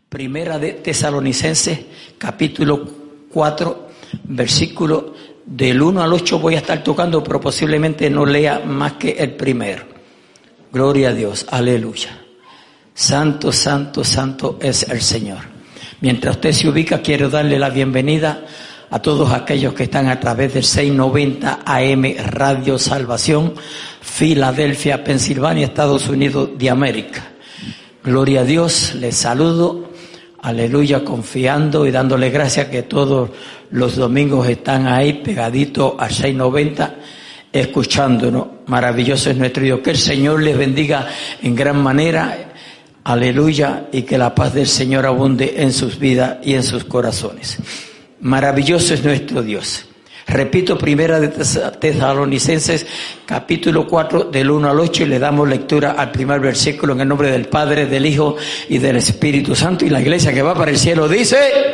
Primera de Tesalonicenses, capítulo 4, versículo del 1 al 8 voy a estar tocando, pero posiblemente no lea más que el primero. Gloria a Dios, aleluya. Santo, santo, santo es el Señor. Mientras usted se ubica, quiero darle la bienvenida a todos aquellos que están a través del 690 AM Radio Salvación, Filadelfia, Pensilvania, Estados Unidos de América. Gloria a Dios, les saludo. Aleluya, confiando y dándole gracias que todos los domingos están ahí pegaditos al 690, escuchándonos. Maravilloso es nuestro Dios. Que el Señor les bendiga en gran manera. Aleluya, y que la paz del Señor abunde en sus vidas y en sus corazones. Maravilloso es nuestro Dios. Repito, Primera de Tesalonicenses, capítulo 4, del 1 al 8, y le damos lectura al primer versículo en el nombre del Padre, del Hijo y del Espíritu Santo. Y la iglesia que va para el cielo dice: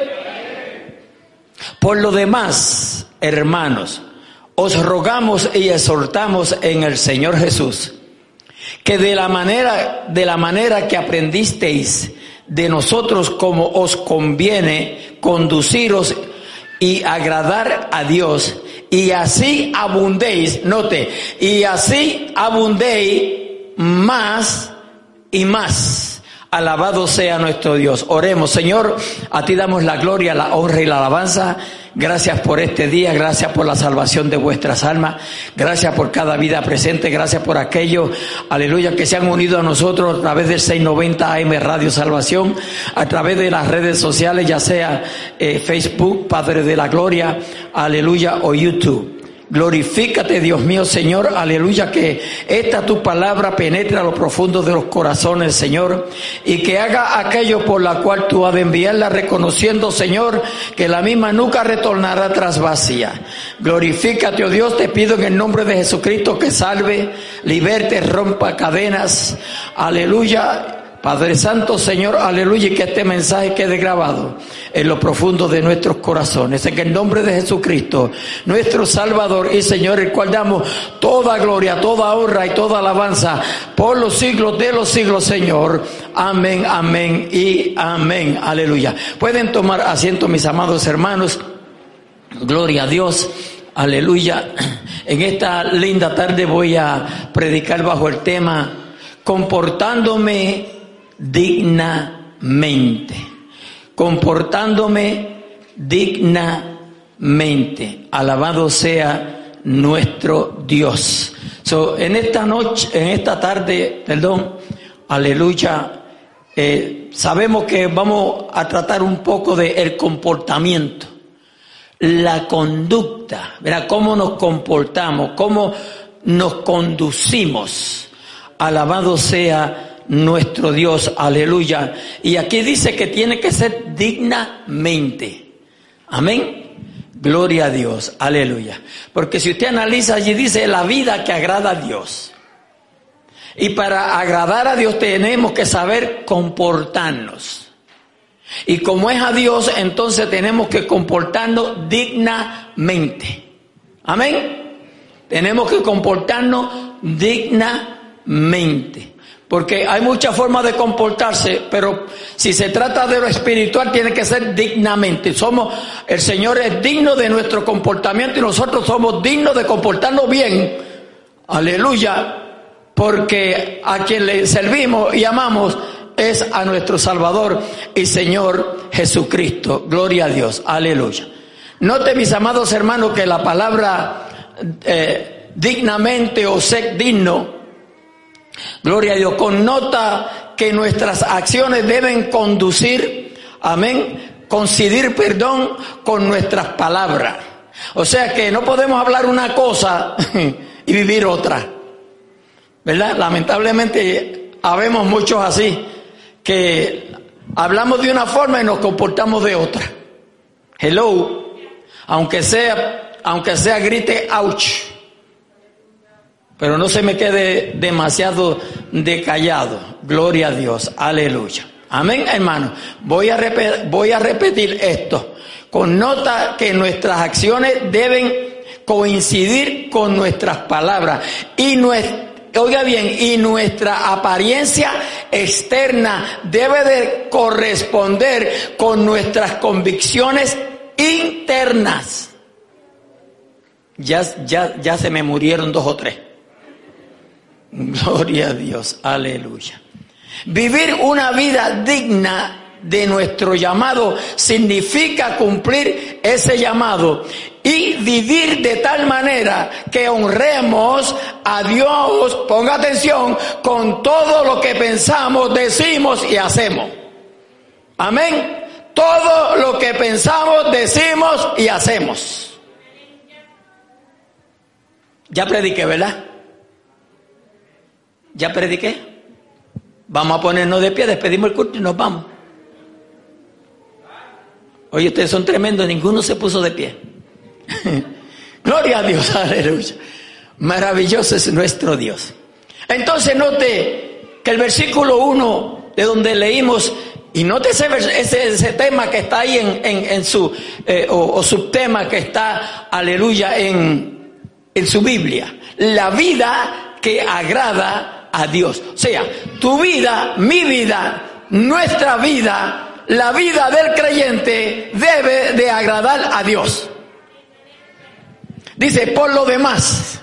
por lo demás, hermanos, os rogamos y exhortamos en el Señor Jesús, que de la manera que aprendisteis de nosotros, como os conviene conduciros y agradar a Dios, y así abundéis, note, y así abundéis más y más. Alabado sea nuestro Dios. Oremos. Señor, a ti damos la gloria, la honra y la alabanza. Gracias por este día, gracias por la salvación de vuestras almas, gracias por cada vida presente, gracias por aquellos, aleluya, que se han unido a nosotros a través del 690 AM Radio Salvación, a través de las redes sociales, ya sea Facebook, Padre de la Gloria, aleluya, o YouTube. Glorifícate, Dios mío, Señor, aleluya, que esta tu palabra penetre a lo profundo de los corazones, Señor, y que haga aquello por la cual tú has de enviarla, reconociendo, Señor, que la misma nunca retornará tras vacía. Glorifícate, oh Dios, te pido en el nombre de Jesucristo que salve, liberte, rompa cadenas, aleluya. Padre Santo, Señor, aleluya, y que este mensaje quede grabado en lo profundo de nuestros corazones. En el nombre de Jesucristo, nuestro Salvador y Señor, el cual damos toda gloria, toda honra y toda alabanza por los siglos de los siglos, Señor. Amén, amén y amén. Aleluya. Pueden tomar asiento, mis amados hermanos. Gloria a Dios. Aleluya. En esta linda tarde voy a predicar bajo el tema comportándome dignamente, comportándome dignamente. Alabado sea nuestro Dios. En esta tarde, aleluya, sabemos que vamos a tratar un poco de el comportamiento, la conducta, ¿verdad? Cómo nos comportamos, cómo nos conducimos. Alabado sea nuestro Dios, aleluya. Y aquí dice que tiene que ser dignamente. Amén. Gloria a Dios, aleluya. Porque si usted analiza allí dice la vida que agrada a Dios. Y para agradar a Dios tenemos que saber comportarnos. Y como es a Dios, entonces tenemos que comportarnos dignamente. Amén. Tenemos que comportarnos dignamente. Porque hay muchas formas de comportarse, pero si se trata de lo espiritual tiene que ser dignamente. El Señor es digno de nuestro comportamiento y nosotros somos dignos de comportarnos bien. Aleluya. Porque a quien le servimos y amamos es a nuestro Salvador y Señor Jesucristo. Gloria a Dios. Aleluya. Note, mis amados hermanos, que la palabra dignamente o ser digno, gloria a Dios, connota que nuestras acciones deben coincidir con nuestras palabras. O sea que no podemos hablar una cosa y vivir otra, ¿verdad? Lamentablemente habemos muchos así, que hablamos de una forma y nos comportamos de otra. Hello, aunque sea grite ouch. Pero no se me quede demasiado de callado. Gloria a Dios. Aleluya. Amén, hermano. Voy a repetir esto. Connota que nuestras acciones deben coincidir con nuestras palabras. Y oiga bien, y nuestra apariencia externa debe de corresponder con nuestras convicciones internas. Ya se me murieron 2 o 3. Gloria a Dios, aleluya. Vivir una vida digna de nuestro llamado significa cumplir ese llamado y vivir de tal manera que honremos a Dios, ponga atención, con todo lo que pensamos, decimos y hacemos. Amén. Todo lo que pensamos, decimos y hacemos. Ya prediqué, ¿verdad? ¿Ya prediqué? Vamos a ponernos de pie, despedimos el culto y nos vamos. Oye, ustedes son tremendos, ninguno se puso de pie. Gloria a Dios, aleluya. Maravilloso es nuestro Dios. Entonces note que el versículo 1 de donde leímos, y note ese tema que está ahí en su o subtema que está, aleluya, en su Biblia. La vida que agrada a Dios. O sea, tu vida, mi vida, nuestra vida, la vida del creyente debe de agradar a Dios. Dice, por lo demás,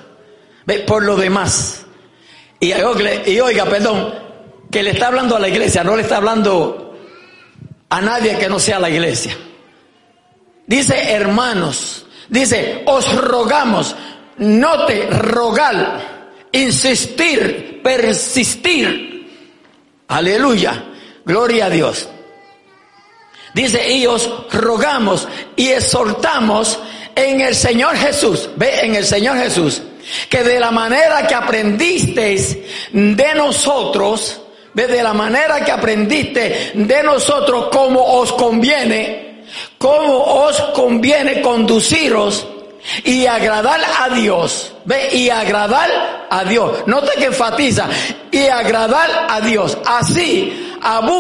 y oiga, perdón, que le está hablando a la iglesia, no le está hablando a nadie que no sea la iglesia. Dice, hermanos, dice, os rogamos, note, rogar, insistir, persistir, aleluya, gloria a Dios. Dice, y os rogamos y exhortamos en el Señor Jesús, en el Señor Jesús, que de la manera que aprendisteis de nosotros, de la manera que aprendiste de nosotros, como os conviene conduciros y agradar a Dios, y agradar a Dios. Note que enfatiza, y agradar a Dios. Así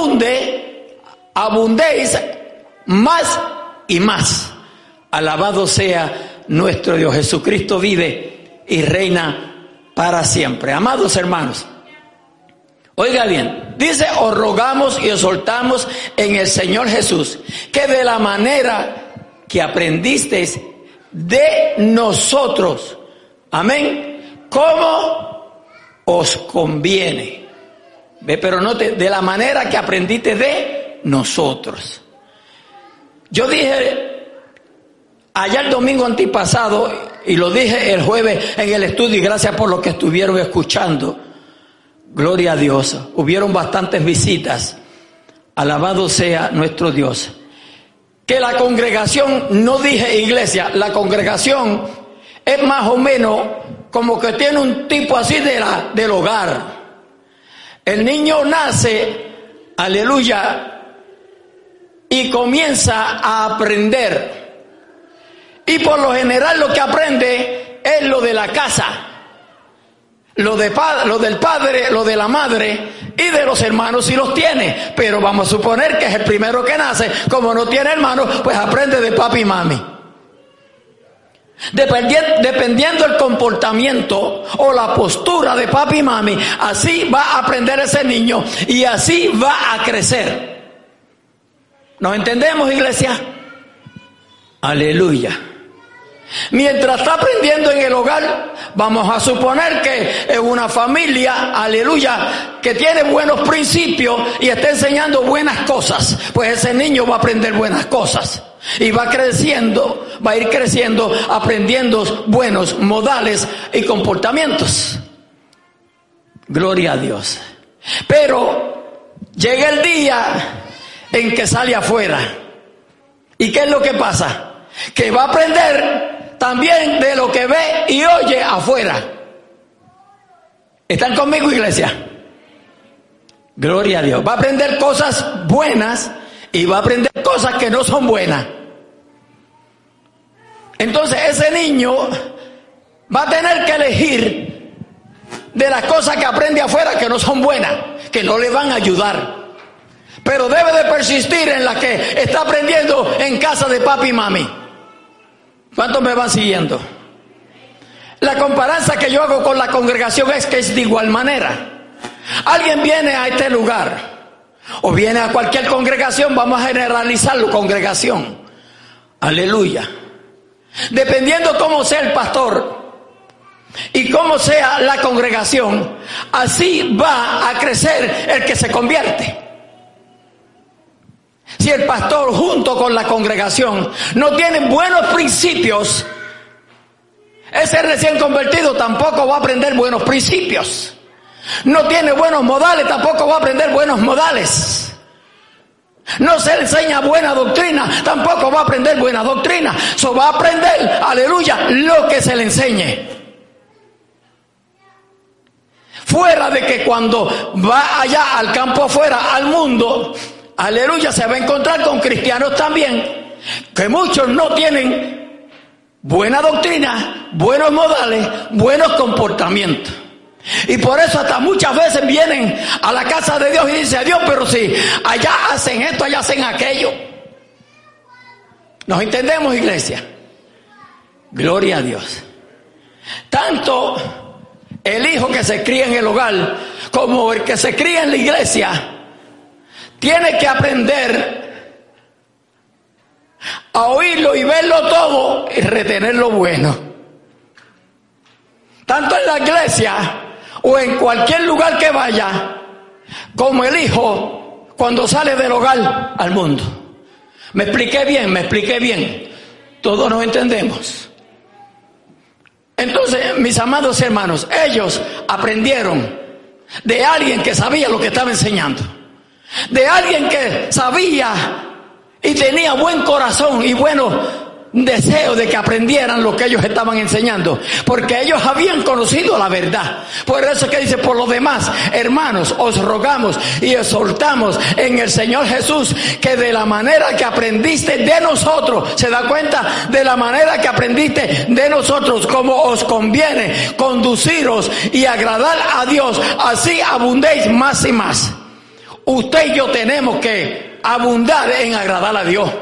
abundéis más y más. Alabado sea nuestro Dios. Jesucristo vive y reina para siempre. Amados hermanos, oiga bien, dice, os rogamos y os exhortamos en el Señor Jesús, que de la manera que aprendisteis de nosotros, amén, como os conviene. Ve, pero note, de la manera que aprendiste de nosotros. Yo dije allá el domingo antipasado, y lo dije el jueves en el estudio, y gracias por lo que estuvieron escuchando. Gloria a Dios. Hubieron bastantes visitas. Alabado sea nuestro Dios. Que la congregación, no dije iglesia, la congregación es más o menos como que tiene un tipo así del hogar. El niño nace, aleluya, y comienza a aprender. Y por lo general lo que aprende es lo de la casa, lo del padre, lo de la madre y de los hermanos si los tiene. Pero vamos a suponer que es el primero que nace, como no tiene hermanos, pues aprende de papi y mami. Dependiendo del comportamiento o la postura de papi y mami, así va a aprender ese niño y así va a crecer. ¿Nos entendemos, iglesia? Aleluya. Mientras está aprendiendo en el hogar, vamos a suponer que es una familia, aleluya, que tiene buenos principios y está enseñando buenas cosas. Pues ese niño va a aprender buenas cosas y va a ir creciendo, aprendiendo buenos modales y comportamientos. Gloria a Dios. Pero llega el día en que sale afuera. ¿Y qué es lo que pasa? Que va a aprender también de lo que ve y oye afuera. ¿Están conmigo, iglesia? Gloria a Dios. Va a aprender cosas buenas y va a aprender cosas que no son buenas. Entonces ese niño va a tener que elegir de las cosas que aprende afuera que no son buenas, que no le van a ayudar. Pero debe de persistir en la que está aprendiendo en casa de papi y mami. ¿Cuántos me van siguiendo? La comparanza que yo hago con la congregación es que es de igual manera. Alguien viene a este lugar o viene a cualquier congregación, vamos a generalizarlo, congregación. Aleluya. Dependiendo cómo sea el pastor y cómo sea la congregación, así va a crecer el que se convierte. Si el pastor junto con la congregación no tiene buenos principios, ese recién convertido tampoco va a aprender buenos principios. No tiene buenos modales, tampoco va a aprender buenos modales. No se le enseña buena doctrina, tampoco va a aprender buena doctrina. So va a aprender, aleluya, lo que se le enseñe. Fuera de que cuando va allá al campo afuera, al mundo, aleluya, se va a encontrar con cristianos también, que muchos no tienen buena doctrina, buenos modales, buenos comportamientos. Y por eso hasta muchas veces vienen a la casa de Dios y dicen: Dios, pero si allá hacen esto, allá hacen aquello. ¿Nos entendemos, iglesia? Gloria a Dios. Tanto el hijo que se cría en el hogar como el que se cría en la iglesia tiene que aprender a oírlo y verlo todo y retener lo bueno. Tanto en la iglesia o en cualquier lugar que vaya, como el hijo cuando sale del hogar al mundo. ¿Me expliqué bien? Todos nos entendemos. Entonces, mis amados hermanos, ellos aprendieron de alguien que sabía lo que estaba enseñando, de alguien que sabía y tenía buen corazón y buenos deseos de que aprendieran lo que ellos estaban enseñando, porque ellos habían conocido la verdad. Por eso es que dice: por lo demás, hermanos, os rogamos y exhortamos en el Señor Jesús, que de la manera que aprendiste de nosotros, ¿se da cuenta? De la manera que aprendiste de nosotros, como os conviene conduciros y agradar a Dios, así abundéis más y más. Usted y yo tenemos que abundar en agradar a Dios.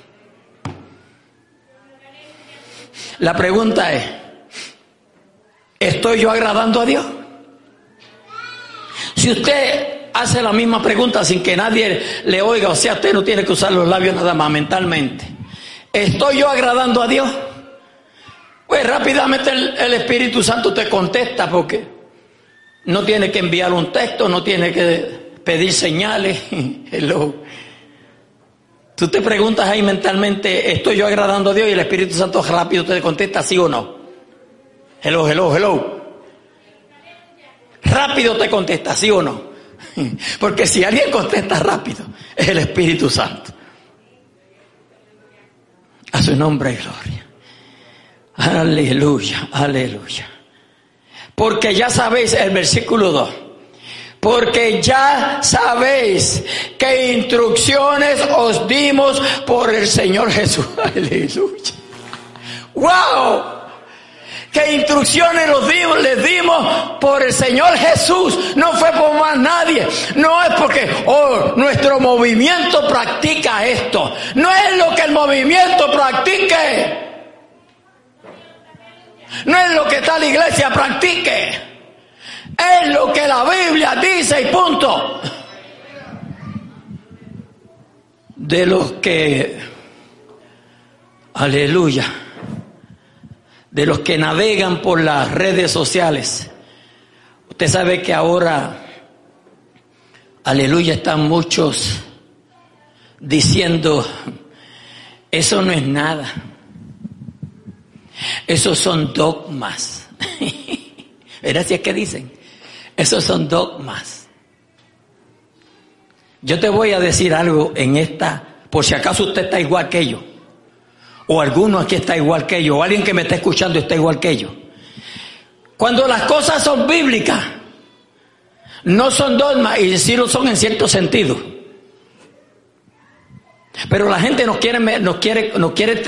La pregunta es: ¿estoy yo agradando a Dios? Si usted hace la misma pregunta sin que nadie le oiga, o sea, usted no tiene que usar los labios nada más, mentalmente, ¿estoy yo agradando a Dios? Pues rápidamente el Espíritu Santo te contesta, porque no tiene que enviar un texto, no tiene que pedir señales. Hello. Tú te preguntas ahí mentalmente: ¿estoy yo agradando a Dios? Y el Espíritu Santo rápido te contesta sí o no. Hello. Rápido te contesta sí o no. Porque si alguien contesta rápido, es el Espíritu Santo. A su nombre gloria. Aleluya. Porque ya sabéis, el versículo 2. Porque ya sabéis qué instrucciones os dimos por el Señor Jesús. Aleluya. ¡Wow! ¿Qué instrucciones les dimos por el Señor Jesús? No fue por más nadie. No es porque nuestro movimiento practica esto. No es lo que el movimiento practique. No es lo que tal iglesia practique. Es lo que la Biblia dice y punto. De los que, aleluya, de los que navegan por las redes sociales. Usted sabe que ahora, aleluya, están muchos diciendo: eso no es nada, esos son dogmas. ¿Verdad? Si es que dicen, esos son dogmas. Yo te voy a decir algo en esta, por si acaso usted está igual que yo, o alguno aquí está igual que yo, o alguien que me está escuchando está igual que yo. Cuando las cosas son bíblicas, no son dogmas, y sí lo son en cierto sentido. Pero la gente nos quiere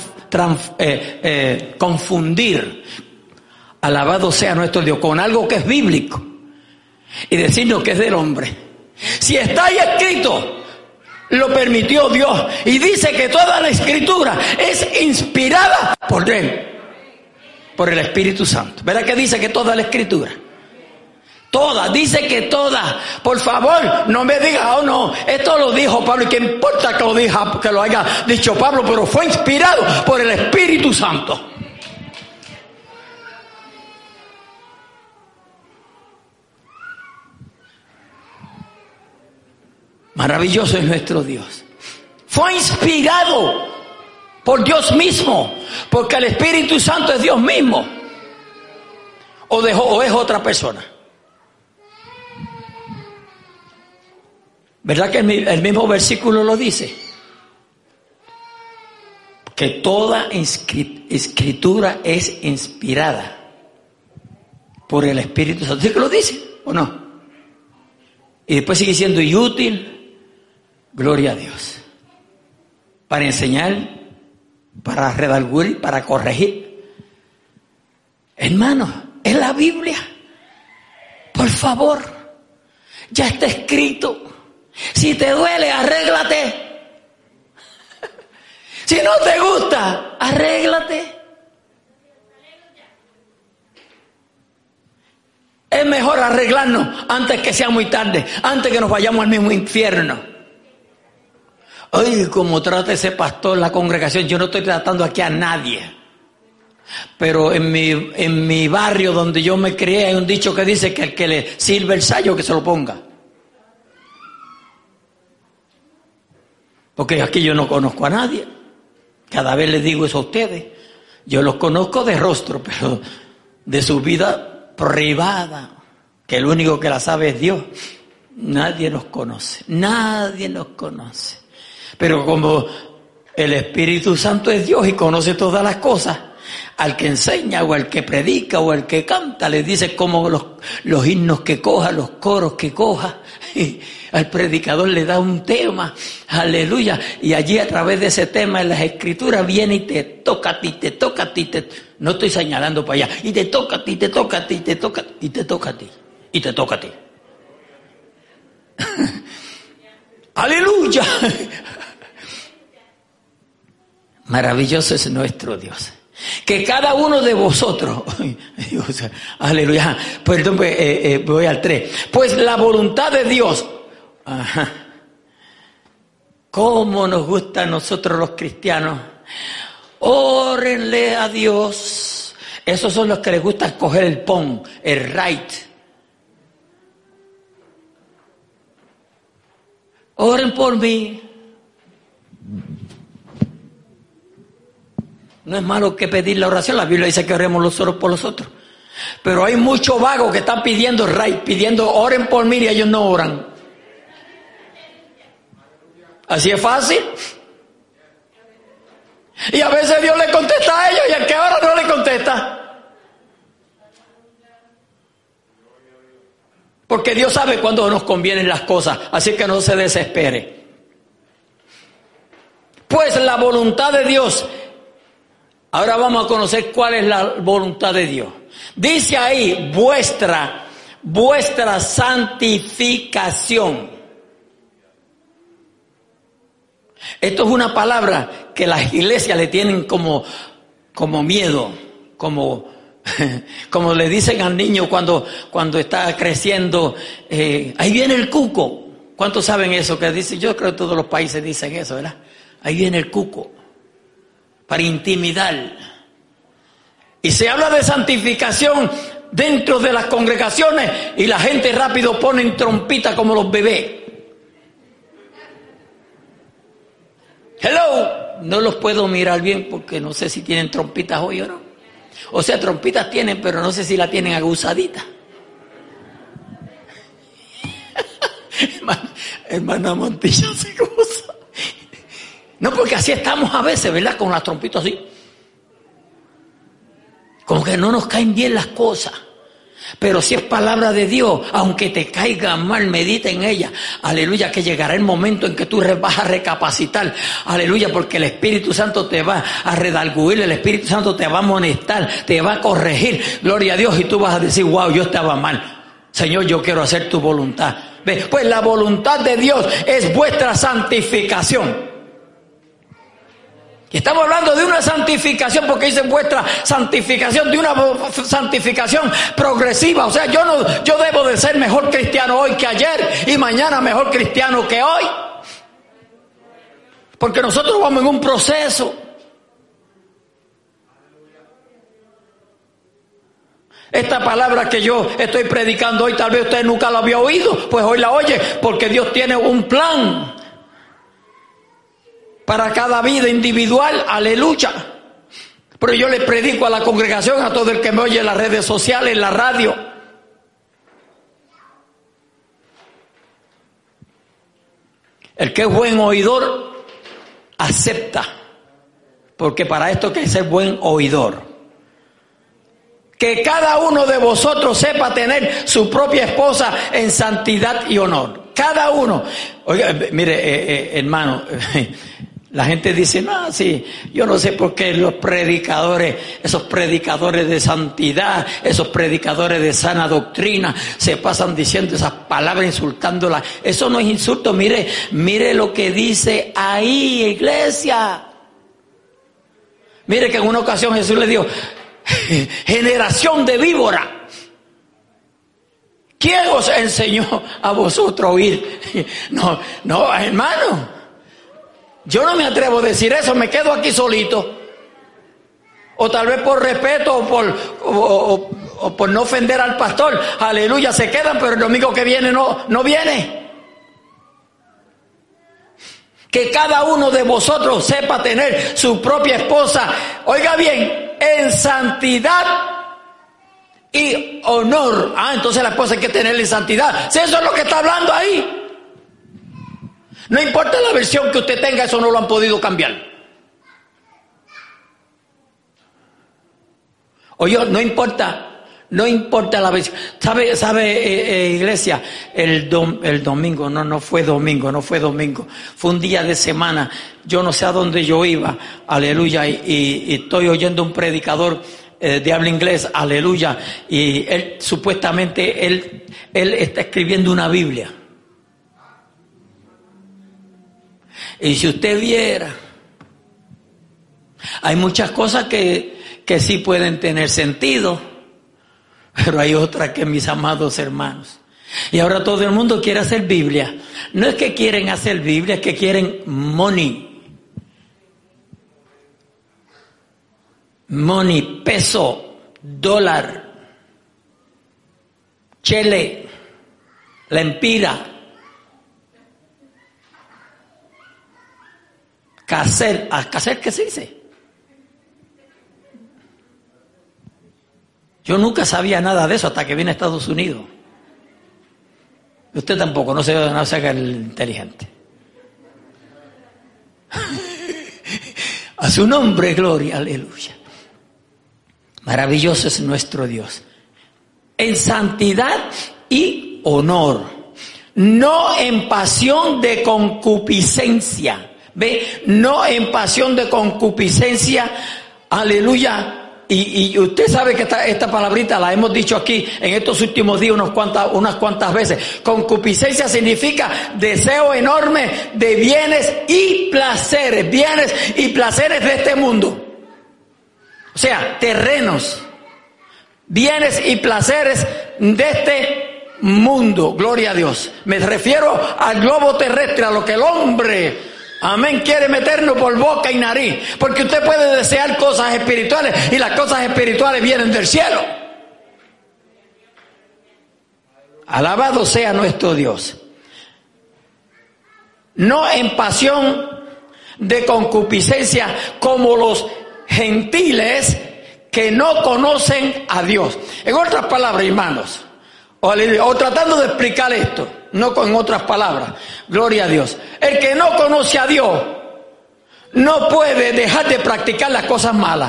confundir, alabado sea nuestro Dios, con algo que es bíblico y decirnos que es del hombre. Si está ahí escrito, lo permitió Dios, y dice que toda la escritura es inspirada por Él. por el Espíritu Santo. ¿Verdad que dice que toda la Escritura? Toda, dice que toda. Por favor, no me diga, oh no, esto lo dijo Pablo, y qué importa que lo haya dicho Pablo, pero fue inspirado por el Espíritu Santo. Maravilloso es nuestro Dios. Fue inspirado por Dios mismo, porque el Espíritu Santo es Dios mismo. O es otra persona. ¿Verdad que el mismo versículo lo dice? Que toda escritura es inspirada por el Espíritu Santo. ¿Sí que lo dice o no? Y después sigue siendo y útil. Gloria a Dios. Para enseñar, para redarguir, para corregir. Hermanos, es la Biblia. Por favor, ya está escrito. Si te duele, arréglate. Si no te gusta, arréglate. Es mejor arreglarnos antes que sea muy tarde, antes que nos vayamos al mismo infierno. Ay, como trata ese pastor la congregación, yo no estoy tratando aquí a nadie. Pero en mi barrio donde yo me crié hay un dicho que dice que el que le sirve el sayo que se lo ponga. Porque aquí yo no conozco a nadie. Cada vez les digo eso a ustedes. Yo los conozco de rostro, pero de su vida privada, que el único que la sabe es Dios. Nadie nos conoce. Nadie nos conoce. Pero como el Espíritu Santo es Dios y conoce todas las cosas, al que enseña o al que predica o al que canta, le dice cómo los himnos que coja, los coros que coja. Y al predicador le da un tema, aleluya, y allí a través de ese tema en las Escrituras viene y te toca a ti, te toca a ti, no estoy señalando para allá, y te toca a ti, te toca a ti, te toca, y te toca a ti, y te toca a ti. Aleluya. Maravilloso es nuestro Dios. Que cada uno de vosotros, aleluya, perdón, voy al 3. Pues la voluntad de Dios, ajá, cómo nos gusta a nosotros los cristianos, órenle a Dios. Esos son los que les gusta escoger el pon, el right. Oren por mí. No es malo que pedir la oración, la Biblia dice que oremos los unos por los otros. Pero hay muchos vagos que están pidiendo pidiendo oren por mí y ellos no oran. Así es fácil. Y a veces Dios le contesta a ellos y al que ahora no le contesta. Porque Dios sabe cuándo nos convienen las cosas, así que no se desespere. Pues la voluntad de Dios. Ahora vamos a conocer cuál es la voluntad de Dios. Dice ahí, vuestra santificación. Esto es una palabra que las iglesias le tienen como miedo, como le dicen al niño cuando está creciendo, ahí viene el cuco. ¿Cuántos saben eso? Que dice, yo creo que todos los países dicen eso, ¿verdad? Ahí viene el cuco. Para intimidar. Y se habla de santificación dentro de las congregaciones y la gente rápido pone en trompita como los bebés. Hello, no los puedo mirar bien porque no sé si tienen trompitas hoy o no. O sea, trompitas tienen, pero no sé si la tienen aguzadita. Hermana Montilla se goza. No, porque así estamos a veces, ¿verdad? Con las trompitas así. Como que no nos caen bien las cosas. Pero si es palabra de Dios, aunque te caiga mal, medita en ella. Aleluya, que llegará el momento en que tú vas a recapacitar. Aleluya, porque el Espíritu Santo te va a redarguir, el Espíritu Santo te va a amonestar, te va a corregir. Gloria a Dios, y tú vas a decir, wow, yo estaba mal. Señor, yo quiero hacer tu voluntad. Pues la voluntad de Dios es vuestra santificación. Y estamos hablando de una santificación, porque dice vuestra santificación, de una santificación progresiva. O sea, yo debo de ser mejor cristiano hoy que ayer y mañana mejor cristiano que hoy. Porque nosotros vamos en un proceso. Esta palabra que yo estoy predicando hoy, tal vez usted nunca la había oído, pues hoy la oye, porque Dios tiene un plan para cada vida individual, aleluya. Pero yo le predico a la congregación, a todo el que me oye en las redes sociales, en la radio. El que es buen oidor, acepta. Porque para esto hay que ser buen oidor. Que cada uno de vosotros sepa tener su propia esposa en santidad y honor. Cada uno. Oiga, mire, hermano, la gente dice, no, sí, yo no sé por qué los predicadores, esos predicadores de santidad, esos predicadores de sana doctrina, se pasan diciendo esas palabras, insultándolas. Eso no es insulto, mire lo que dice ahí, iglesia. Mire que en una ocasión Jesús le dijo, generación de víbora, ¿quién os enseñó a vosotros a oír? No, hermano, yo no me atrevo a decir eso, me quedo aquí solito. O tal vez por respeto o por no ofender al pastor, aleluya, se quedan, pero el domingo que viene no viene. Que cada uno de vosotros sepa tener su propia esposa, oiga bien, en santidad y honor. Entonces la esposa hay que tenerla en santidad. Si eso es lo que está hablando ahí. No importa la versión que usted tenga, eso no lo han podido cambiar. Oye, no importa la versión. ¿Sabe, iglesia? El domingo, no fue domingo. Fue un día de semana. Yo no sé a dónde yo iba, aleluya, y estoy oyendo un predicador de habla inglés, aleluya, y él supuestamente, él está escribiendo una Biblia. Y si usted viera, hay muchas cosas que sí pueden tener sentido, pero hay otras que, mis amados hermanos. Y ahora todo el mundo quiere hacer Biblia. No es que quieren hacer Biblia, es que quieren money. Money, peso, dólar, chele, la empira, caser. ¿Caser qué se dice? Yo nunca sabía nada de eso hasta que vine a Estados Unidos. Usted tampoco, no se haga el inteligente. A su nombre, gloria, aleluya. Maravilloso es nuestro Dios. En santidad y honor. No en pasión de concupiscencia. ¿Ve? No en pasión de concupiscencia. Aleluya. Y usted sabe que esta palabrita la hemos dicho aquí en estos últimos días unas cuantas veces. Concupiscencia significa deseo enorme de bienes y placeres. Bienes y placeres de este mundo. O sea, terrenos. Bienes y placeres de este mundo. Gloria a Dios. Me refiero al globo terrestre, a lo que el hombre, amén, quiere meternos por boca y nariz. Porque usted puede desear cosas espirituales y las cosas espirituales vienen del cielo. Alabado sea nuestro Dios. No en pasión de concupiscencia como los gentiles que no conocen a Dios. En otras palabras, hermanos, o tratando de explicar esto, no con otras palabras, gloria a Dios. El que no conoce a Dios no puede dejar de practicar las cosas malas.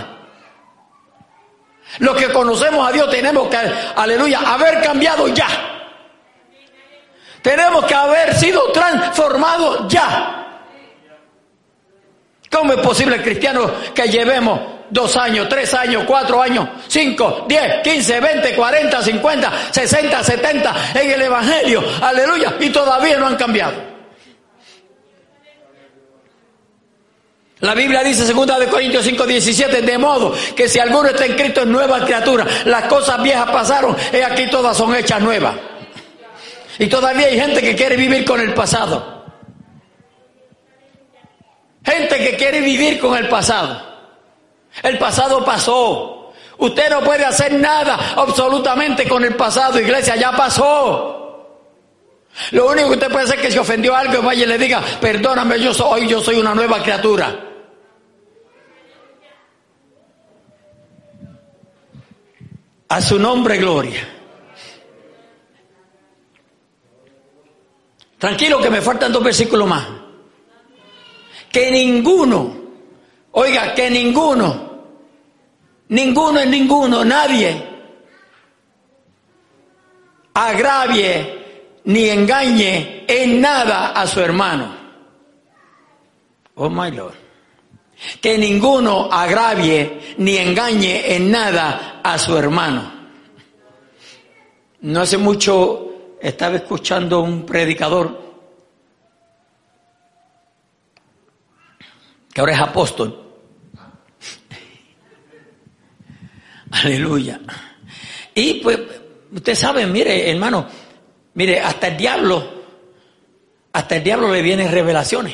Los que conocemos a Dios tenemos que, aleluya, haber cambiado ya. Tenemos que haber sido transformados ya. ¿Cómo es posible, cristiano, que llevemos 2 años, 3 años, 4 años, 5, 10, 15, 20, 40, 50, 60, 70 en el Evangelio, aleluya, y todavía no han cambiado? La Biblia dice, 2 de Corintios 5:17, de modo que si alguno está en Cristo es nueva criatura. Las cosas viejas pasaron, y aquí todas son hechas nuevas. Y todavía hay gente que quiere vivir con el pasado. Gente que quiere vivir con el pasado. El pasado pasó. Usted no puede hacer nada absolutamente con el pasado, iglesia, ya pasó. Lo único que usted puede hacer es que si ofendió algo, vaya y le diga, perdóname, yo soy una nueva criatura. A su nombre, gloria. Tranquilo que me faltan 2 versículos más. Que ninguno, oiga, que ninguno es ninguno, nadie agravie ni engañe en nada a su hermano. Oh my Lord. Que ninguno agravie ni engañe en nada a su hermano. No hace mucho estaba escuchando un predicador que ahora es apóstol. Aleluya. Y pues, usted sabe, mire, hermano, mire, hasta el diablo le vienen revelaciones.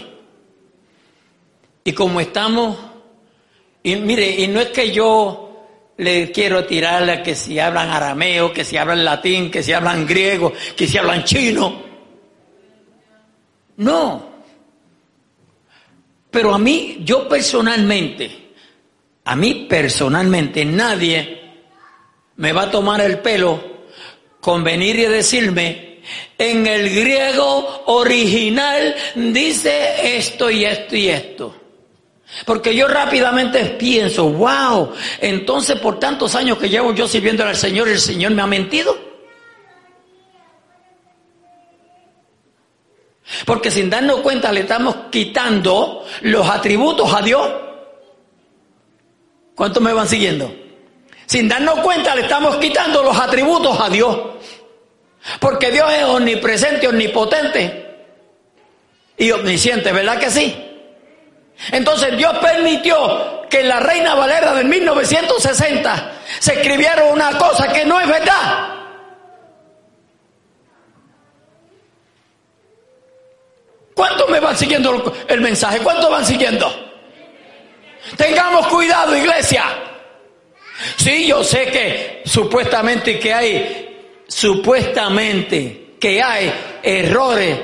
Y como estamos, y mire, y no es que yo le quiero tirarle a que si hablan arameo, que si hablan latín, que si hablan griego, que si hablan chino. No. Pero a mí personalmente, nadie me va a tomar el pelo con venir y decirme, en el griego original dice esto y esto y esto. Porque yo rápidamente pienso, wow, entonces por tantos años que llevo yo sirviendo al Señor, ¿el Señor me ha mentido? Porque sin darnos cuenta le estamos quitando los atributos a Dios. ¿Cuántos me van siguiendo? Sin darnos cuenta le estamos quitando los atributos a Dios. Porque Dios es omnipresente, omnipotente y omnisciente, ¿verdad que sí? Entonces Dios permitió que en la Reina Valera de 1960 se escribiera una cosa que no es verdad. ¿Cuántos me van siguiendo el mensaje? ¿Cuántos van siguiendo? Tengamos cuidado, iglesia. Sí, yo sé que supuestamente que hay errores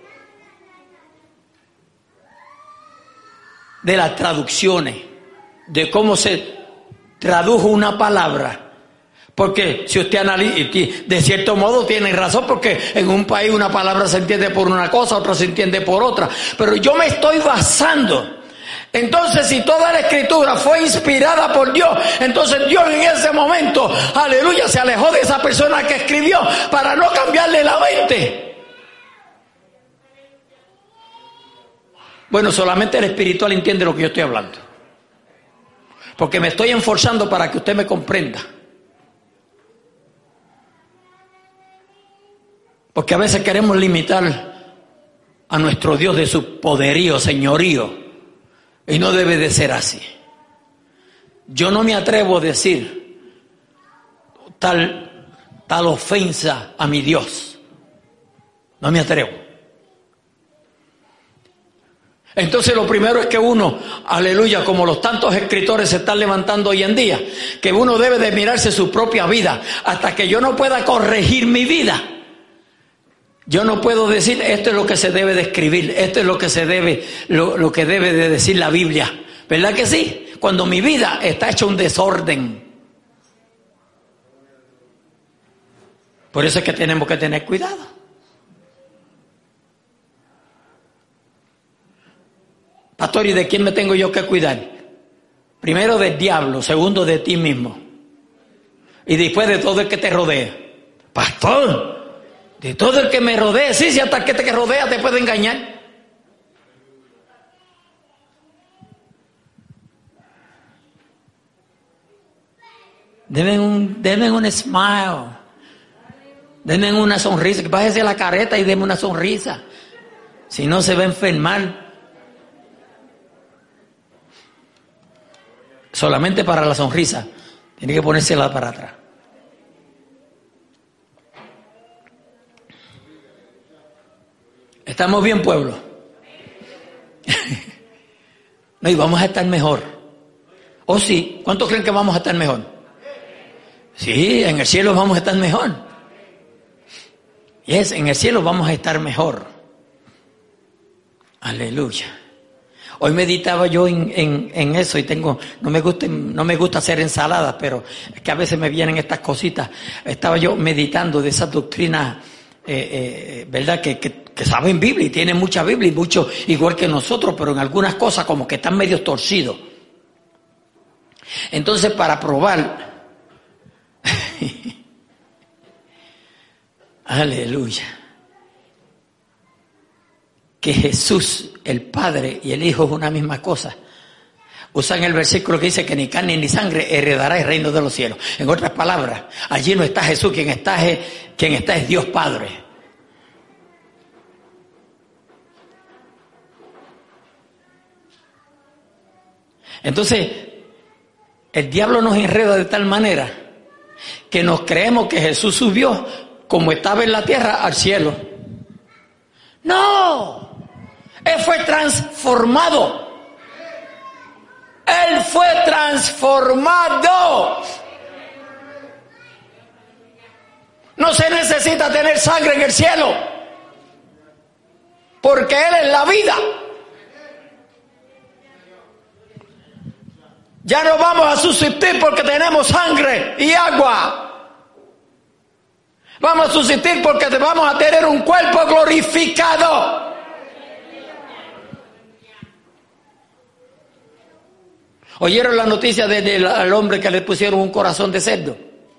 de las traducciones, de cómo se tradujo una palabra. Porque si usted analiza, de cierto modo tiene razón, porque en un país una palabra se entiende por una cosa, otra se entiende por otra. Pero yo me estoy basando. Entonces, si toda la escritura fue inspirada por Dios, entonces Dios en ese momento, aleluya, se alejó de esa persona que escribió para no cambiarle la mente. Bueno, solamente el espiritual entiende lo que yo estoy hablando. Porque me estoy esforzando para que usted me comprenda. Porque a veces queremos limitar a nuestro Dios de su poderío, señorío. Y no debe de ser así. Yo no me atrevo a decir tal ofensa a mi Dios. No me atrevo. Entonces lo primero es que uno, aleluya, como los tantos escritores se están levantando hoy en día, que uno debe de mirarse su propia vida. Hasta que yo no pueda corregir mi vida, yo no puedo decir esto es lo que se debe de escribir, esto es lo que se debe, lo que debe de decir la Biblia. ¿Verdad que sí? Cuando mi vida está hecha un desorden. Por eso es que tenemos que tener cuidado. Pastor, ¿y de quién me tengo yo que cuidar? Primero del diablo, segundo de ti mismo. Y después de todo el que te rodea. Pastor, de todo el que me rodea, sí, hasta el que te rodea te puede engañar. Denme un smile. Denme una sonrisa. Bájese la careta y denme una sonrisa. Si no, se va a enfermar. solamente para la sonrisa. Tiene que ponérsela para atrás. ¿Estamos bien, pueblo? No, y vamos a estar mejor. ¿Oh sí? ¿Cuántos creen que vamos a estar mejor? Sí, en el cielo vamos a estar mejor. Yes, en el cielo vamos a estar mejor. Aleluya. Hoy meditaba yo en eso y no me gusta hacer ensaladas, pero es que a veces me vienen estas cositas. Estaba yo meditando de esas doctrinas, ¿verdad? Que saben Biblia y tienen mucha Biblia y mucho igual que nosotros, pero en algunas cosas como que están medio torcidos. Entonces, para probar, aleluya, que Jesús, el Padre y el Hijo es una misma cosa. Usan el versículo que dice que ni carne ni sangre heredará el reino de los cielos. En otras palabras, allí no está Jesús, quien está es Dios Padre. Entonces, el diablo nos enreda de tal manera que nos creemos que Jesús subió como estaba en la tierra al cielo. No, Él fue transformado. Él fue transformado. No se necesita tener sangre en el cielo, porque Él es la vida. Ya no vamos a subsistir porque tenemos sangre y agua. Vamos a subsistir porque vamos a tener un cuerpo glorificado. ¿Oyeron la noticia del hombre que le pusieron un corazón de cerdo?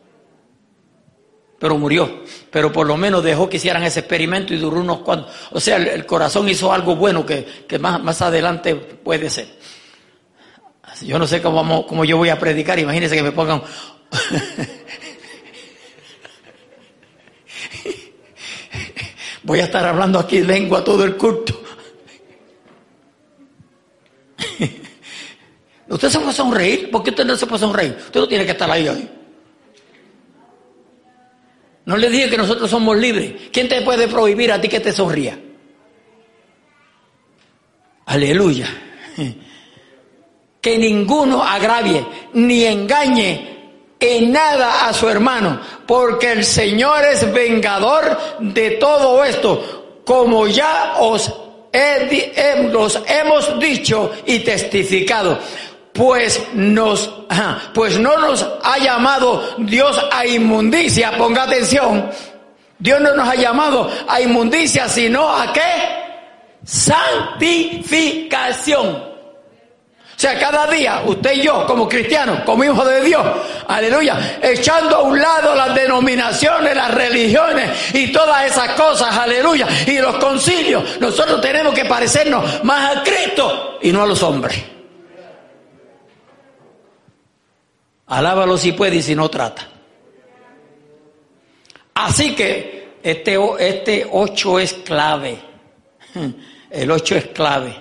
Pero murió. Pero por lo menos dejó que hicieran ese experimento y duró unos cuantos. O sea, el corazón hizo algo bueno que más adelante puede ser. Yo no sé cómo yo voy a predicar. Imagínense que me pongan... Voy a estar hablando aquí lengua todo el culto. ¿Usted se puede sonreír? ¿Por qué usted no se puede sonreír? Usted no tiene que estar ahí. No le dije que nosotros somos libres. ¿Quién te puede prohibir a ti que te sonría? Aleluya. Que ninguno agravie ni engañe en nada a su hermano, porque el Señor es vengador de todo esto, como ya os hemos dicho y testificado. Pues no nos ha llamado Dios a inmundicia, ponga atención, Dios no nos ha llamado a inmundicia, sino a ¿qué? Santificación. O sea, cada día, usted y yo, como cristianos, como hijos de Dios, aleluya, echando a un lado las denominaciones, las religiones y todas esas cosas, aleluya, y los concilios, nosotros tenemos que parecernos más a Cristo y no a los hombres. Alábalo si puede y si no trata. Así que este 8 es clave. El 8 es clave.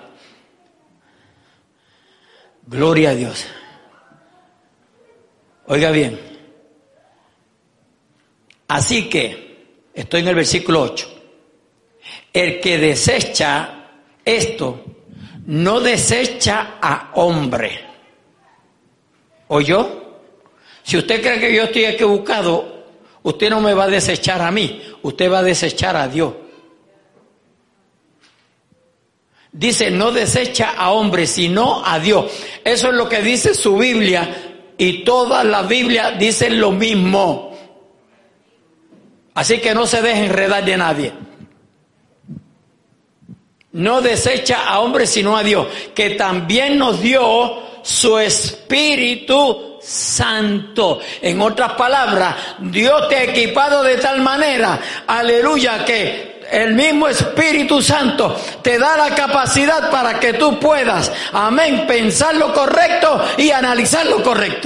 Gloria a Dios. Oiga bien. Así que, estoy en el versículo 8. El que desecha esto, no desecha a hombre. ¿Oyó? Si usted cree que yo estoy equivocado, usted no me va a desechar a mí, usted va a desechar a Dios. Dice, no desecha a hombre, sino a Dios. Eso es lo que dice su Biblia, y todas las Biblias dicen lo mismo. Así que no se deje enredar de nadie. No desecha a hombre, sino a Dios, que también nos dio su Espíritu Santo. En otras palabras, Dios te ha equipado de tal manera, aleluya, que el mismo Espíritu Santo te da la capacidad para que tú puedas, amén, pensar lo correcto y analizar lo correcto.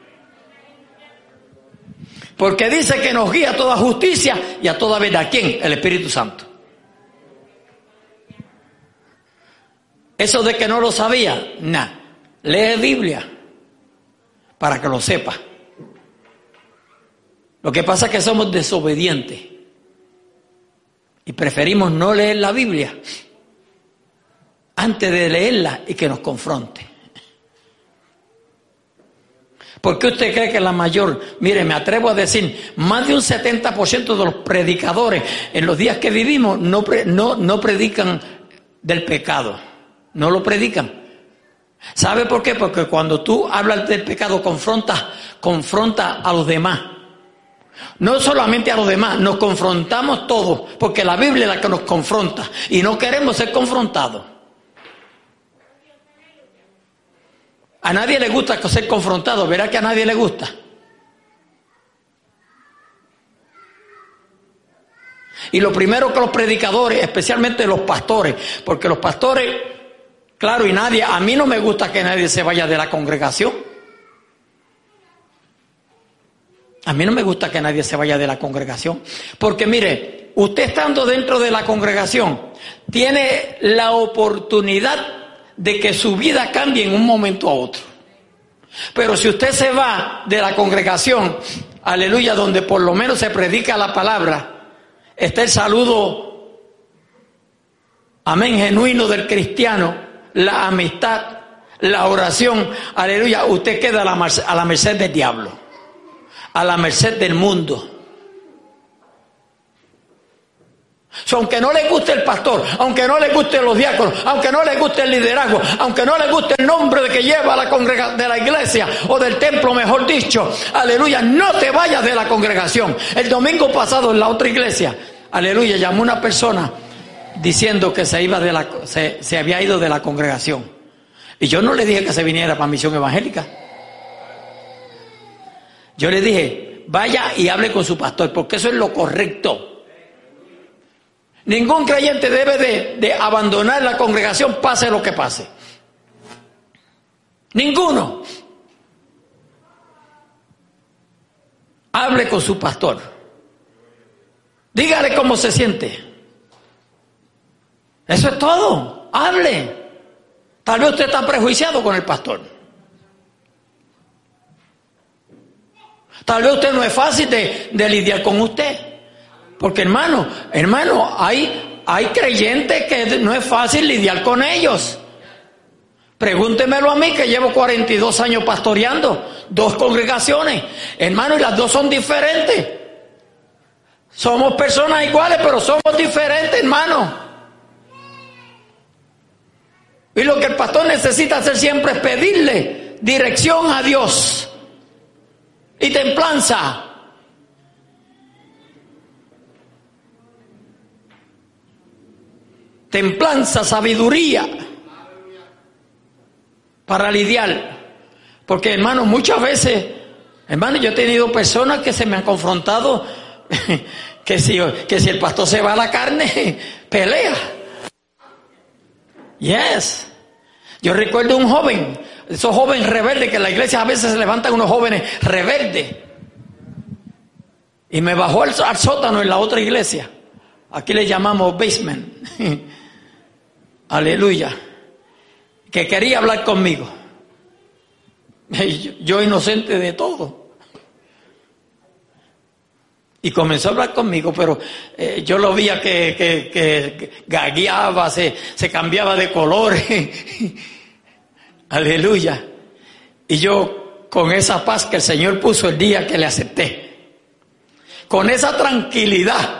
Porque dice que nos guía a toda justicia y a toda verdad. ¿Quién? El Espíritu Santo. Eso de que no lo sabía, lee Biblia. para que lo sepa. Lo que pasa es que somos desobedientes y preferimos no leer la Biblia antes de leerla y que nos confronte. ¿Por qué usted cree que la mayor, mire, me atrevo a decir, más de un 70% de los predicadores en los días que vivimos no predican del pecado, no lo predican? ¿Sabe por qué? Porque cuando tú hablas del pecado confronta a los demás. No solamente a los demás, nos confrontamos todos, porque la Biblia es la que nos confronta y no queremos ser confrontados. A nadie le gusta ser confrontado, verá que a nadie le gusta. Y lo primero que los predicadores, especialmente los pastores, porque los pastores, claro, a mí no me gusta que nadie se vaya de la congregación. A mí no me gusta que nadie se vaya de la congregación. Porque mire, usted estando dentro de la congregación, tiene la oportunidad de que su vida cambie en un momento a otro. Pero si usted se va de la congregación, aleluya, donde por lo menos se predica la palabra, está el saludo, amén, genuino del cristiano, la amistad, la oración, aleluya, usted queda a la merced del diablo, a la merced del mundo. Aunque no le guste el pastor, aunque no le gusten los diáconos, aunque no le guste el liderazgo, aunque no le guste el nombre de que lleva la congregación de la iglesia o del templo, mejor dicho, aleluya, no te vayas de la congregación. El domingo pasado en la otra iglesia, aleluya, llamó una persona diciendo que se había ido de la congregación. Y yo no le dije que se viniera para Misión Evangélica. Yo le dije, vaya y hable con su pastor, porque eso es lo correcto. Ningún creyente debe de abandonar la congregación, pase lo que pase. Ninguno. Hable con su pastor. Dígale cómo se siente. Eso es todo. Hable. Tal vez usted está prejuiciado con el pastor. Tal vez usted no es fácil de lidiar con usted. Porque hermano, hay creyentes que no es fácil lidiar con ellos. Pregúntemelo a mí, que llevo 42 años pastoreando 2 congregaciones, hermano, y las 2 son diferentes. Somos personas iguales, pero somos diferentes, hermano. Y lo que el pastor necesita hacer siempre es pedirle dirección a Dios y templanza. Templanza, sabiduría para lidiar. Porque hermano, muchas veces, hermano, yo he tenido personas que se me han confrontado que si el pastor se va a la carne, pelea. Yes. Yo recuerdo un joven, esos jóvenes rebeldes, que en la iglesia a veces se levantan unos jóvenes rebeldes, y me bajó al sótano en la otra iglesia. Aquí le llamamos basement. Aleluya. Que quería hablar conmigo. Yo inocente de todo. Y comenzó a hablar conmigo, pero yo lo veía que gagueaba, se cambiaba de colores. Aleluya. Y yo, con esa paz que el Señor puso el día que le acepté, con esa tranquilidad,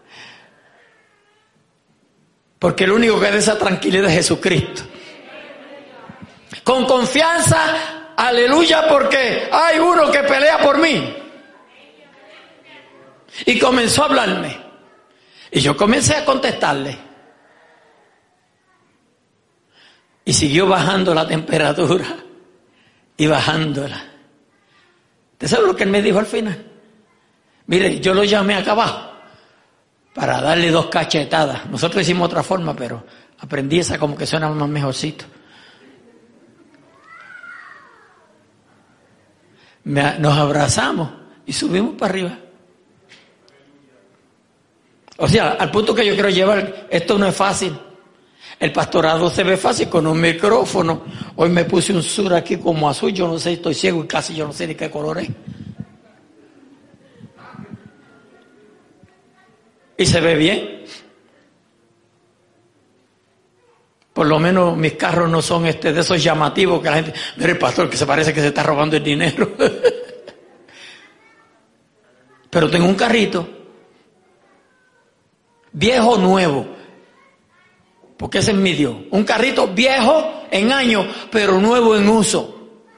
porque el único que da esa tranquilidad es Jesucristo. Con confianza, aleluya, porque hay uno que pelea por mí. Y comenzó a hablarme. Y yo comencé a contestarle. Y siguió bajando la temperatura. Y bajándola. ¿Usted sabe lo que él me dijo al final? Mire, yo lo llamé acá abajo para darle 2 cachetadas. Nosotros hicimos otra forma, pero aprendí esa como que suena más mejorcito. Nos abrazamos y subimos para arriba. O sea, al punto que yo quiero llevar, esto no es fácil. El pastorado se ve fácil con un micrófono. Hoy me puse un sur aquí como azul, yo no sé, estoy ciego y casi yo no sé ni qué color es. Y se ve bien. Por lo menos mis carros no son de esos llamativos que la gente, mire el pastor que se parece que se está robando el dinero. Pero tengo un carrito, viejo nuevo, porque ese es mi Dios. Un carrito viejo en años, pero nuevo en uso.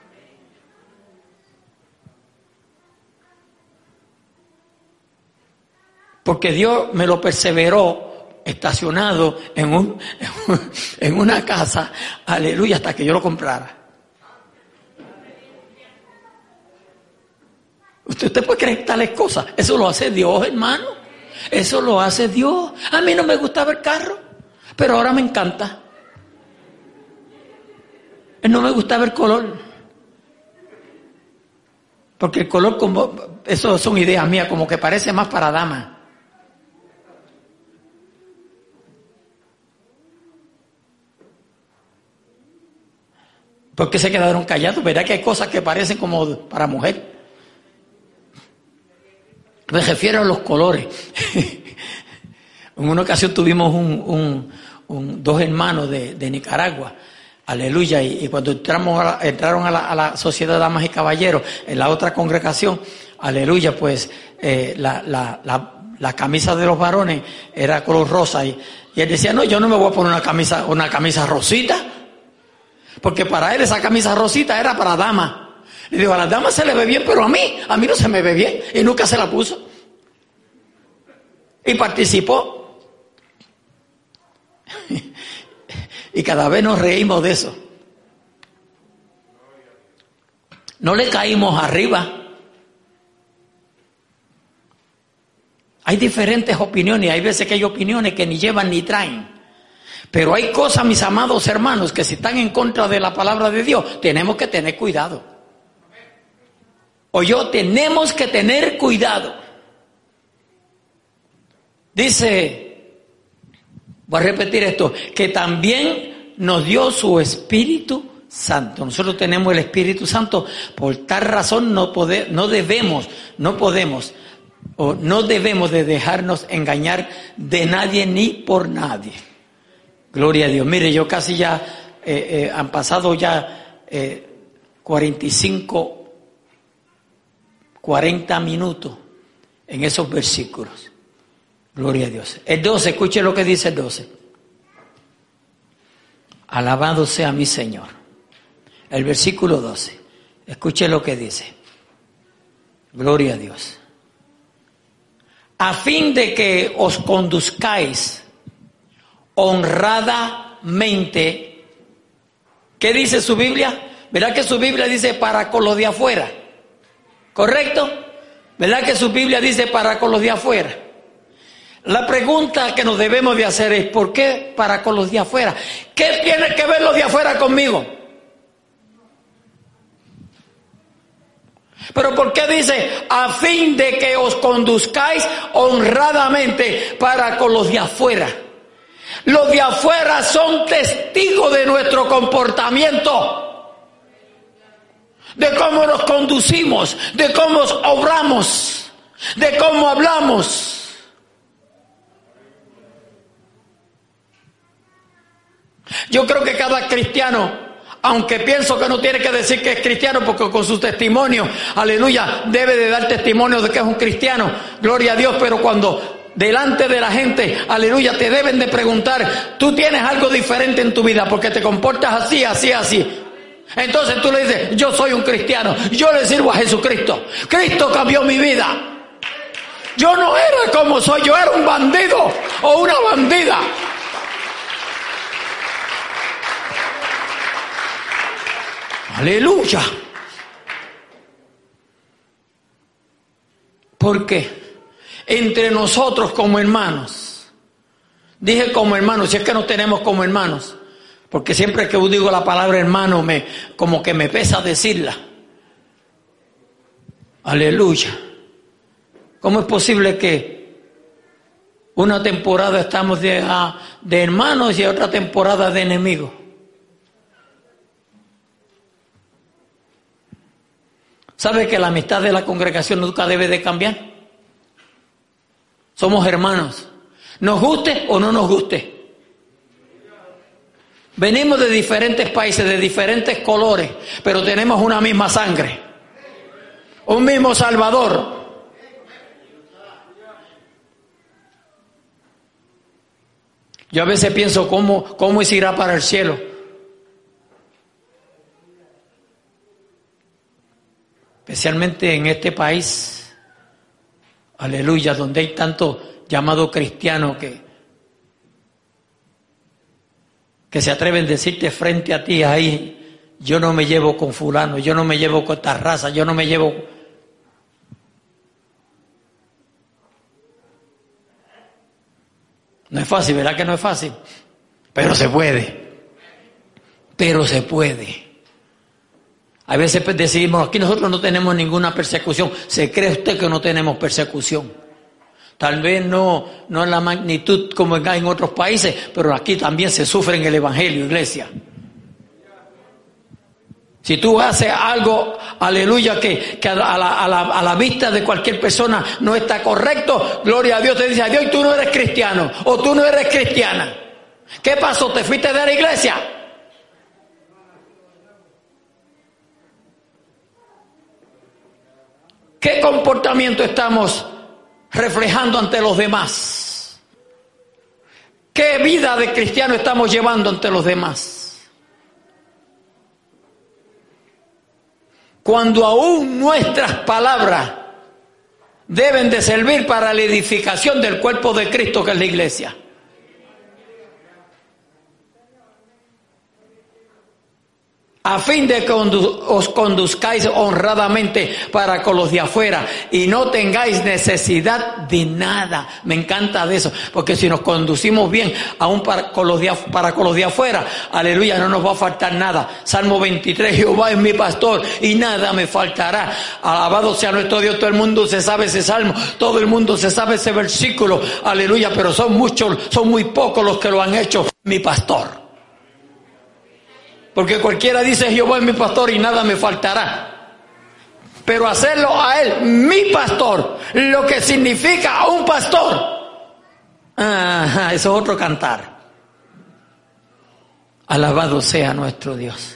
Porque Dios me lo perseveró estacionado en una casa, aleluya, hasta que yo lo comprara. Usted puede creer tales cosas. Eso lo hace Dios, hermano. Eso lo hace Dios. A mí no me gustaba el carro, pero ahora me encanta. No me gustaba el color. Porque el color, como eso son ideas mías, como que parece más para damas. ¿Por qué se quedaron callados? ¿Verdad que hay cosas que parecen como para mujer? Me refiero a los colores. En una ocasión tuvimos dos hermanos de Nicaragua, aleluya, y cuando entraron a la Sociedad de Damas y Caballeros, en la otra congregación, aleluya, pues la camisa de los varones era color rosa, y él decía, no, yo no me voy a poner una camisa rosita, porque para él esa camisa rosita era para dama. Le digo, a las damas se le ve bien, pero a mí no se me ve bien, y nunca se la puso. Y participó. Y cada vez nos reímos de eso. No le caímos arriba. Hay diferentes opiniones, hay veces que hay opiniones que ni llevan ni traen. Pero hay cosas, mis amados hermanos, que si están en contra de la palabra de Dios, tenemos que tener cuidado. Tenemos que tener cuidado. Dice, voy a repetir esto, que también nos dio su Espíritu Santo. Nosotros tenemos el Espíritu Santo, por tal razón no debemos de dejarnos engañar de nadie ni por nadie. Gloria a Dios. Mire, yo casi ya han pasado ya 40 minutos en esos versículos. Gloria a Dios. El 12, escuche lo que dice el 12. Alabado sea mi Señor. El versículo 12. Escuche lo que dice. Gloria a Dios. A fin de que os conduzcáis honradamente. ¿Qué dice su Biblia? ¿Verdad que su Biblia dice para con los de afuera? ¿Correcto? ¿Verdad que su Biblia dice para con los de afuera? La pregunta que nos debemos de hacer es, ¿por qué para con los de afuera? ¿Qué tiene que ver los de afuera conmigo? Pero ¿por qué dice a fin de que os conduzcáis honradamente para con los de afuera? Los de afuera son testigos de nuestro comportamiento, de cómo nos conducimos, de cómo obramos, de cómo hablamos. Yo creo que cada cristiano, aunque pienso que no tiene que decir que es cristiano, porque con su testimonio, aleluya, debe de dar testimonio de que es un cristiano, gloria a Dios, pero cuando delante de la gente, aleluya, te deben de preguntar, tú tienes algo diferente en tu vida, porque te comportas así, así, así. Entonces tú le dices, yo soy un cristiano, yo le sirvo a Jesucristo, Cristo cambió mi vida. Yo no era como soy, yo era un bandido o una bandida. Aleluya. ¿Por qué? Entre nosotros como hermanos. Dije como hermanos, si es que nos tenemos como hermanos. Porque siempre que digo la palabra hermano, como que me pesa decirla. Aleluya. ¿Cómo es posible que Una temporada estamos de hermanos y otra temporada de enemigos. ¿Sabe que la amistad de la congregación nunca debe de cambiar? Somos hermanos, nos guste o no nos guste. Venimos de diferentes países, de diferentes colores, pero tenemos una misma sangre, un mismo Salvador. Yo a veces pienso cómo se irá para el cielo. Especialmente en este país, aleluya, donde hay tanto llamado cristiano que se atreven a decirte frente a ti ahí, yo no me llevo con fulano, yo no me llevo con esta raza, yo no me llevo... No es fácil, ¿verdad que no es fácil? Pero se puede. Pero se puede. A veces decimos, aquí nosotros no tenemos ninguna persecución. ¿Se cree usted que no tenemos persecución? Tal vez no en la magnitud como en otros países, pero aquí también se sufre en el Evangelio, iglesia. Si tú haces algo, aleluya, que a la vista de cualquier persona no está correcto, gloria a Dios, te dice, adiós, tú no eres cristiano, o tú no eres cristiana. ¿Qué pasó? ¿Te fuiste de la iglesia? ¿Qué comportamiento estamos reflejando ante los demás? ¿Qué vida de cristiano estamos llevando ante los demás? Cuando aún nuestras palabras deben de servir para la edificación del cuerpo de Cristo, que es la iglesia. A fin de que os conduzcáis honradamente para con los de afuera y no tengáis necesidad de nada. Me encanta de eso, porque si nos conducimos bien aún para con los de afuera, aleluya, no nos va a faltar nada. Salmo 23, Jehová es mi pastor y nada me faltará. Alabado sea nuestro Dios. Todo el mundo se sabe ese salmo, todo el mundo se sabe ese versículo, aleluya, pero son muy pocos los que lo han hecho. Mi pastor. Porque cualquiera dice, Jehová es mi pastor y nada me faltará. Pero hacerlo a él, mi pastor, lo que significa un pastor. Ajá, eso es otro cantar. Alabado sea nuestro Dios.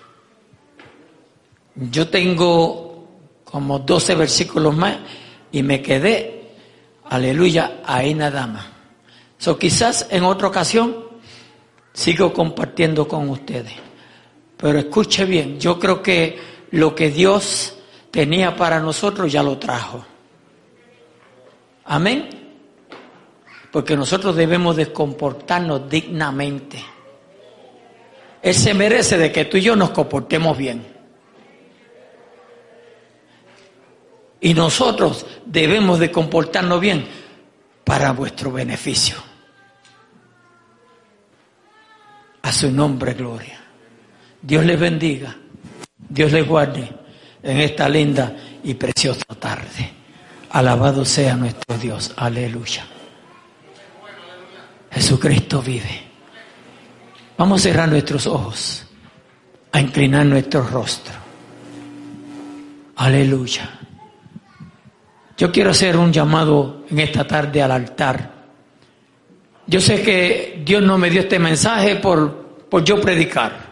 Yo tengo como 12 versículos más y me quedé, aleluya, ahí nada más. So, quizás en otra ocasión sigo compartiendo con ustedes. Pero escuche bien, yo creo que lo que Dios tenía para nosotros ya lo trajo. Amén. Porque nosotros debemos de comportarnos dignamente. Él se merece de que tú y yo nos comportemos bien. Y nosotros debemos de comportarnos bien para vuestro beneficio. A su nombre, gloria. Dios les bendiga, Dios les guarde en esta linda y preciosa tarde. Alabado sea nuestro Dios, aleluya. Jesucristo vive. Vamos a cerrar nuestros ojos, a inclinar nuestro rostro. Aleluya. Yo quiero hacer un llamado en esta tarde al altar. Yo sé que Dios no me dio este mensaje por yo predicar.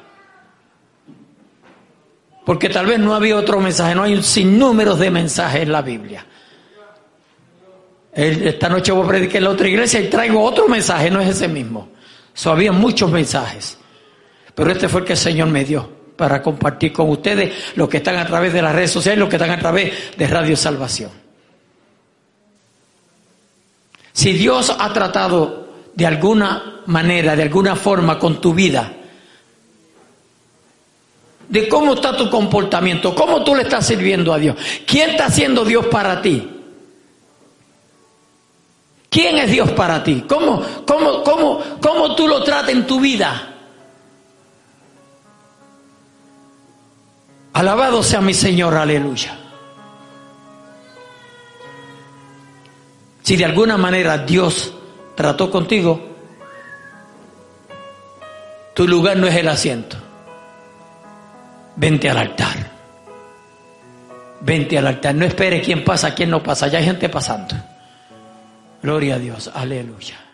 Porque tal vez no había otro mensaje, no hay un sinnúmero de mensajes en la Biblia. Esta noche voy a predicar en la otra iglesia y traigo otro mensaje, no es ese mismo. Había muchos mensajes, pero este fue el que el Señor me dio para compartir con ustedes, los que están a través de las redes sociales, los que están a través de Radio Salvación. Si Dios ha tratado de alguna manera, de alguna forma con tu vida, de cómo está tu comportamiento, cómo tú le estás sirviendo a Dios, quién está siendo Dios para ti, quién es Dios para ti, cómo tú lo tratas en tu vida. Alabado sea mi Señor, aleluya. Si de alguna manera Dios trató contigo, tu lugar no es el asiento. Vente al altar. Vente al altar. No esperes quién pasa, quién no pasa. Ya hay gente pasando. Gloria a Dios. Aleluya.